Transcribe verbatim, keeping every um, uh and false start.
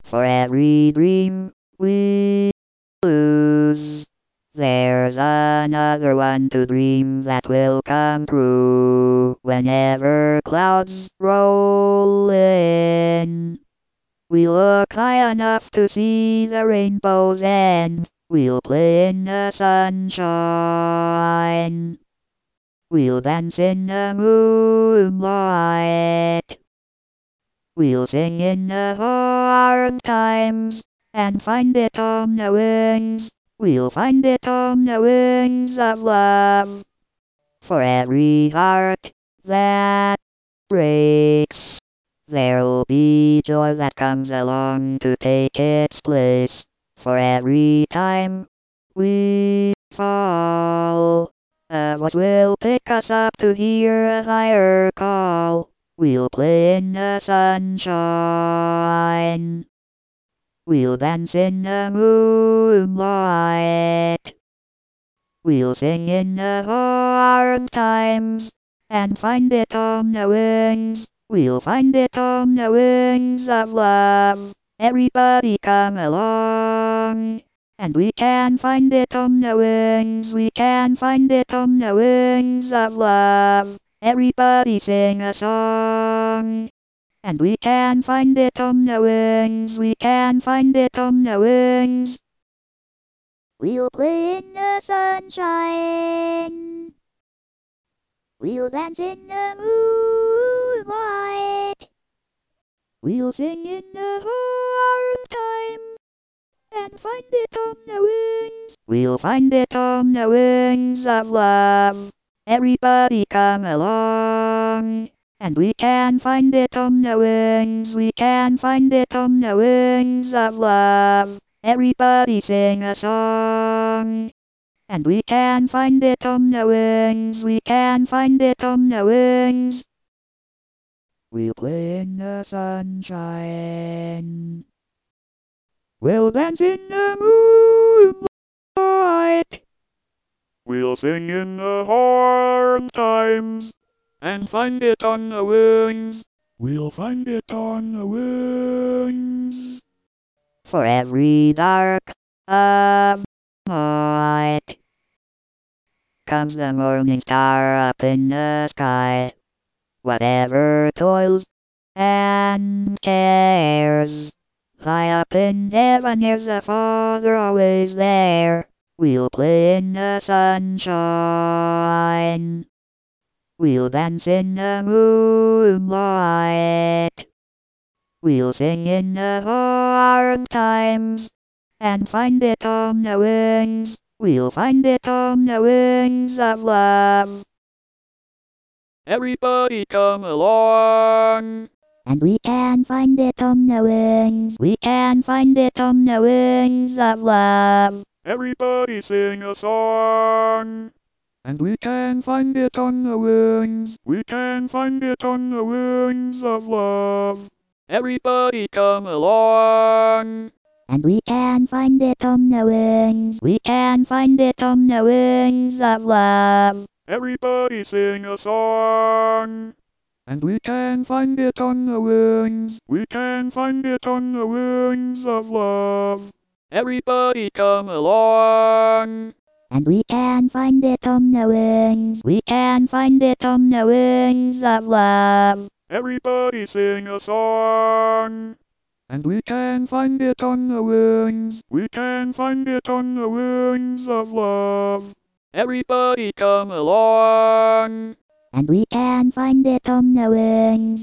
For every dream we lose, there's another one to dream that will come true. Whenever clouds roll in, we look high enough to see the rainbow's end. We'll play in the sunshine. We'll dance in the moonlight. We'll sing in the hard times and find it on the wings. We'll find it on the wings of love. For every heart that breaks, there'll be joy that comes along to take its place. For every time we fall, a voice will pick us up to hear a higher call. We'll play in the sunshine. We'll dance in the moonlight. We'll sing in the hard times and find it on the wings. We'll find it on the wings of love. Everybody come along, and we can find it on the wings. We can find it on the wings of love. Everybody sing a song, and we can find it on the wings. We can find it on the wings. We'll play in the sunshine. We'll dance in the moonlight. We'll sing in the hard time and find it on the wings. We'll find it on the wings of love. Everybody come along, and we can find it on the wings. We can find it on the wings of love. Everybody sing a song, and we can find it on the wings. We can find it on the wings. We'll play in the sunshine. We'll dance in the moonlight. We'll sing in the hard times and find it on the wings. We'll find it on the wings. For every dark of night comes the morning star up in the sky. Whatever toils and cares, high up in heaven here's the Father always there. We'll play in the sunshine. We'll dance in the moonlight. We'll sing in the hard times and find it on the wings. We'll find it on the wings of love. Everybody come along, and we can find it on the wings. We can find it on the wings of love. Everybody sing a song, and we can find it on the wings. We can find it on the wings of love. Everybody come along, and we can find it on the wings. We can find it on the wings of love. Everybody sing a song, and we can find it on the wings. We can find it on the wings of love. Everybody come along, and we can find it on the wings. We can find it on the wings of love. Everybody sing a song, and we can find it on the wings. We can find it on the wings of love. Everybody come along, and we can find it on the wings.